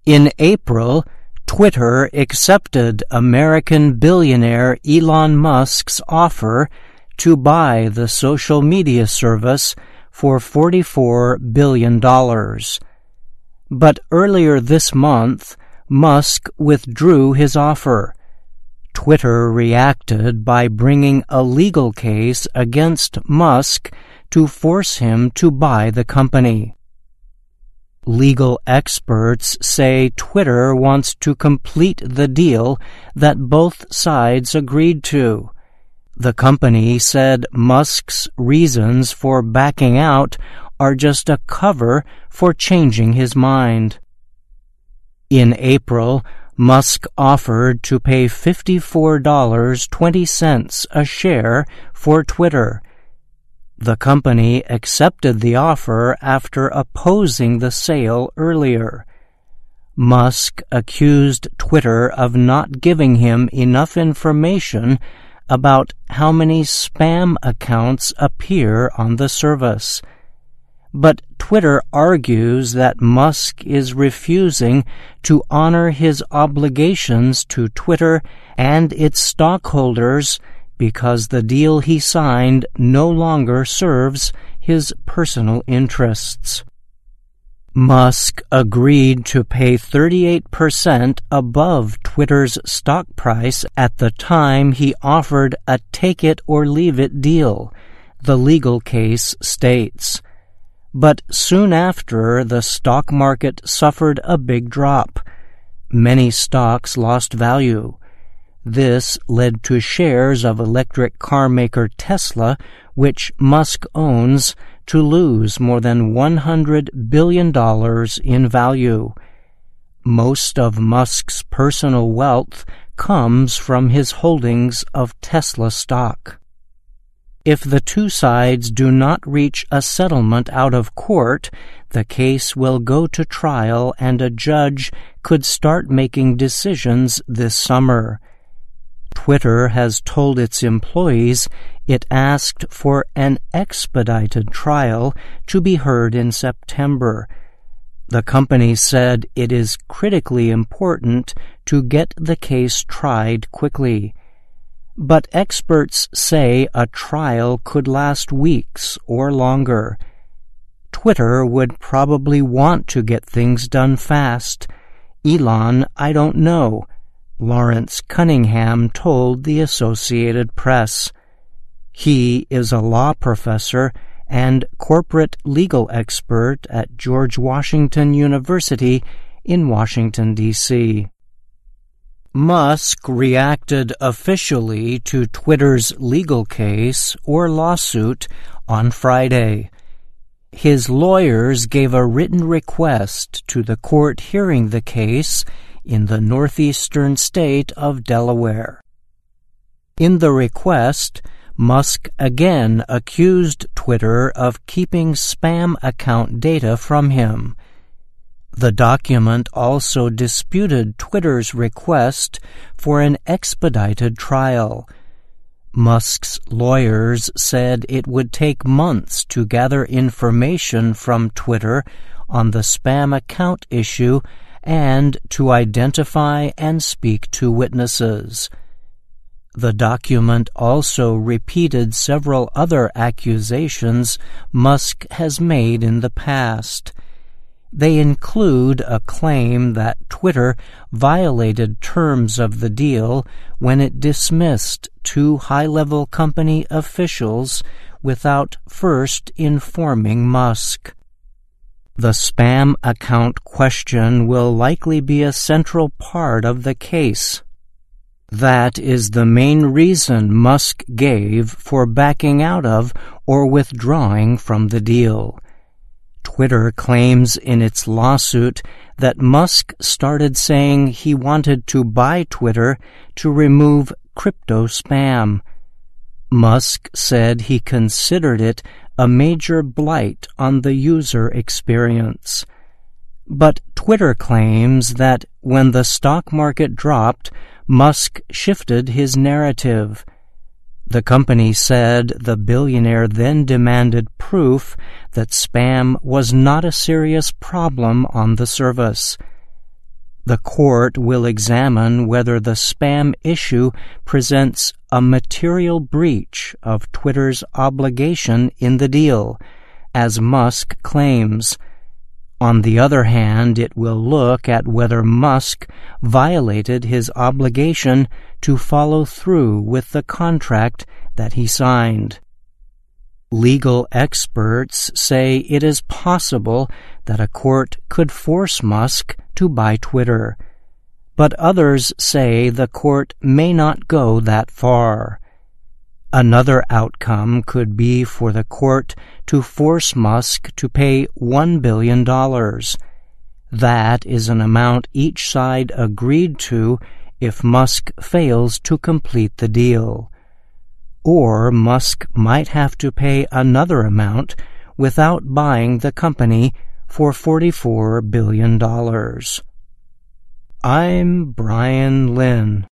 In April, Twitter accepted American billionaire Elon Musk's offer to buy the social media service for $44 billion. But earlier this month, Musk withdrew his offer. Twitter reacted by bringing a legal case against Musk to force him to buy the company. Legal experts say Twitter wants to complete the deal that both sides agreed to. The company said Musk's reasons for backing out are just a cover for changing his mind. In April, Musk offered to pay $54.20 a share for Twitter. The company accepted the offer after opposing the sale earlier. Musk accused Twitter of not giving him enough information about how many spam accounts appear on the service. But Twitter argues that Musk is refusing to honor his obligations to Twitter and its stockholders because the deal he signed no longer serves his personal interests. Musk agreed to pay 38% above Twitter's stock price at the time he offered a take-it-or-leave-it deal, the legal case states. But soon after, the stock market suffered a big drop. Many stocks lost value. This led to shares of electric car maker Tesla, which Musk owns, to lose more than $100 billion in value. Most of Musk's personal wealth comes from his holdings of Tesla stock. If the two sides do not reach a settlement out of court, the case will go to trial and a judge could start making decisions this summer. Twitter has told its employees it asked for an expedited trial to be heard in September. The company said it is critically important to get the case tried quickly. But experts say a trial could last weeks or longer. Twitter would probably want to get things done fast. Elon, I don't know, Lawrence Cunningham told the Associated Press. He is a law professor and corporate legal expert at George Washington University in Washington, D.C. Musk reacted officially to Twitter's legal case or lawsuit on Friday. His lawyers gave a written request to the court hearing the case in the northeastern state of Delaware. In the request, Musk again accused Twitter of keeping spam account data from him. The document also disputed Twitter's request for an expedited trial. Musk's lawyers said it would take months to gather information from Twitter on the spam account issue and to identify and speak to witnesses. The document also repeated several other accusations Musk has made in the past. They include a claim that Twitter violated terms of the deal when it dismissed two high-level company officials without first informing Musk. The spam account question will likely be a central part of the case. That is the main reason Musk gave for backing out of or withdrawing from the deal. Twitter claims in its lawsuit that Musk started saying he wanted to buy Twitter to remove crypto spam. Musk said he considered it a major blight on the user experience. But Twitter claims that when the stock market dropped, Musk shifted his narrative. The company said the billionaire then demanded proof that spam was not a serious problem on the service. The court will examine whether the spam issue presents a material breach of Twitter's obligation in the deal, as Musk claims. On the other hand, it will look at whether Musk violated his obligation to follow through with the contract that he signed. Legal experts say it is possible that a court could force Musk to buy Twitter, but others say the court may not go that far. Another outcome could be for the court to force Musk to pay $1 billion. That is an amount each side agreed to if Musk fails to complete the deal. Or Musk might have to pay another amount without buying the company for $44 billion. I'm Brian Lynn.